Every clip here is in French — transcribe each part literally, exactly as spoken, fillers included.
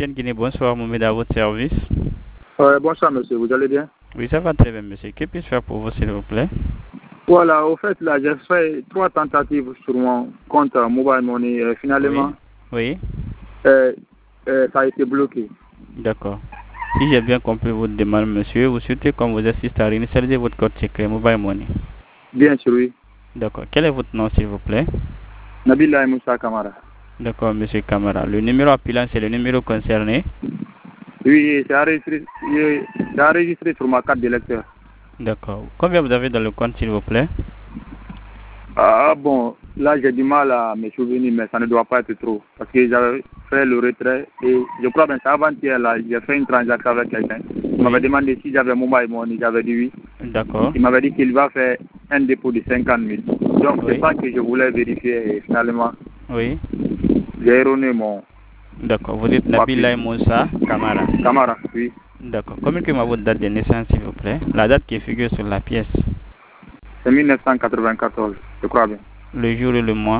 T N Guinée, bonsoir, Mohamed à votre service. Euh, bonsoir monsieur, vous allez bien? Oui, ça va très bien monsieur. Que puis-je faire pour vous s'il vous plaît? Voilà, au fait là, j'ai fait trois tentatives sur mon compte Mobile Money. Euh, finalement, oui, oui. Euh, euh, ça a été bloqué. D'accord. Si j'ai bien compris votre demande monsieur, vous souhaitez qu'on vous assiste à réinitialiser votre code secret Mobile Money. Bien sûr, oui. D'accord. Quel est votre nom s'il vous plaît? Nabila Moussa Kamara. D'accord monsieur Kamara. Le numéro appelant c'est le numéro concerné? Oui, c'est enregistré, c'est enregistré sur ma carte d'électeur. D'accord. Combien vous avez dans le compte s'il vous plaît? Ah bon, là j'ai du mal à me souvenir, mais ça ne doit pas être trop. Parce que j'avais fait le retrait et je crois que c'est avant-hier là, j'ai fait une transaction avec quelqu'un. Il oui. m'avait demandé si j'avais Mobile Money, j'avais dit oui. D'accord. Il m'avait dit qu'il va faire un dépôt de cinquante mille. Donc oui. c'est ça que je voulais vérifier et finalement, oui. j'ai erroné mon... D'accord. Vous êtes Nabila Moussa Kamara. Kamara, oui. D'accord. Communiquez-moi votre date de naissance s'il vous plaît. La date qui figure sur la pièce. C'est mille neuf cent quatre-vingt-quatorze, je crois bien. Le jour et le mois.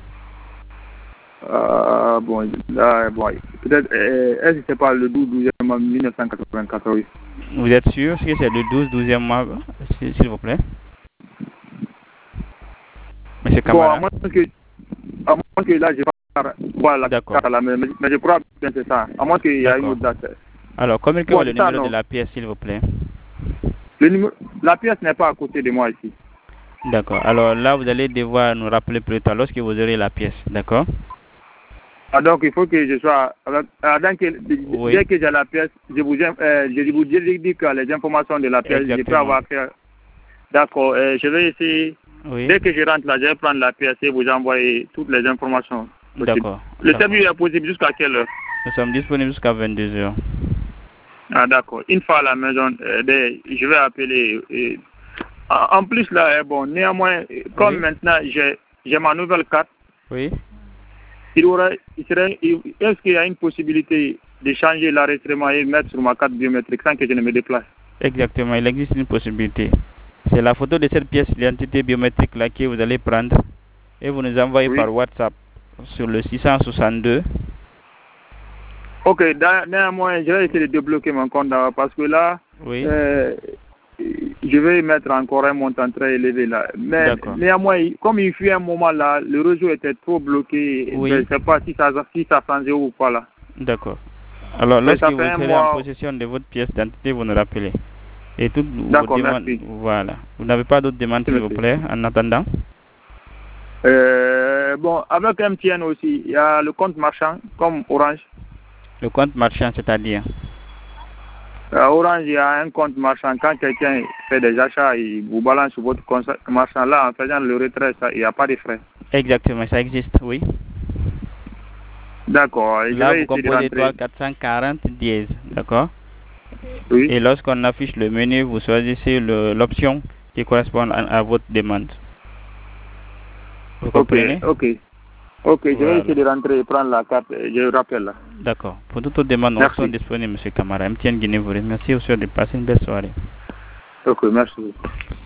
Euh, bon, là, bon, peut-être, euh, est-ce que c'est pas le douze douzième mois mille neuf cent quatre-vingt-quatorze? Vous êtes sûr que c'est le douze douzième mois, s'il vous plaît? Monsieur Kamara. Bon, à moins que, à moins que là, je pas voilà, la carte là, mais, mais je crois que c'est ça. À moins qu'il y a une autre date. Alors, communiquez-moi bon, le ça, numéro non. de la pièce, s'il vous plaît. Le numéro, la pièce n'est pas à côté de moi ici. D'accord. Alors là, vous allez devoir nous rappeler plus tard lorsque vous aurez la pièce. D'accord? Ah, donc, il faut que je sois... Ah, donc, oui. Dès que j'ai la pièce, je vous, euh, je vous dis que les informations de la pièce, Exactement. Je peux avoir fait... D'accord. Euh, je vais essayer... Oui. Dès que je rentre là, je vais prendre la pièce et vous envoyer toutes les informations. D'accord. Le service est possible jusqu'à quelle heure? Nous sommes disponibles jusqu'à vingt-deux heures. Ah, d'accord. Une fois à la maison, euh, je vais appeler... Euh, en plus, là, bon, néanmoins, comme oui. maintenant, j'ai ma nouvelle carte, oui. il aurait, il serait, est-ce qu'il y a une possibilité de changer l'enregistrement et mettre sur ma carte biométrique sans que je ne me déplace? Exactement, il existe une possibilité. C'est la photo de cette pièce d'identité biométrique là que vous allez prendre et vous nous envoyez oui. par WhatsApp sur le six cent soixante-deux. Ok, néanmoins, je vais essayer de débloquer mon compte parce que là, oui. euh, je vais mettre encore un montant très élevé là. Mais néanmoins, comme il fut un moment là, le réseau était trop bloqué. Oui. Je ne sais pas si ça, si ça change ou pas là. D'accord. Alors, lorsque vous serez mois... en possession de votre pièce d'identité, vous nous rappelez. Et toutes vos demandes. Merci. Voilà. Vous n'avez pas d'autres demandes, s'il vous plaît, en attendant? euh, Bon, avec M T N aussi, il y a le compte marchand comme Orange. Le compte marchand, c'est-à-dire? À Orange, il y a un compte marchand. Quand quelqu'un fait des achats, il vous balance sur votre compte marchand. Là, en faisant le retrait, ça, il n'y a pas de frais. Exactement, ça existe, oui. D'accord. Là, vous composez trois quatre cent quarante dièse, d'accord? Oui. Et lorsqu'on affiche le menu, vous choisissez l'option qui correspond à, à votre demande. Vous comprenez? Ok, ok. Ok, voilà. Je vais essayer de rentrer et prendre la carte. Je rappelle là. D'accord. Pour toute autre demande, nous sommes disponibles, M. Kamara. M T N Guinée vous remercie. Vous souhaite de passer une belle soirée. Ok, merci.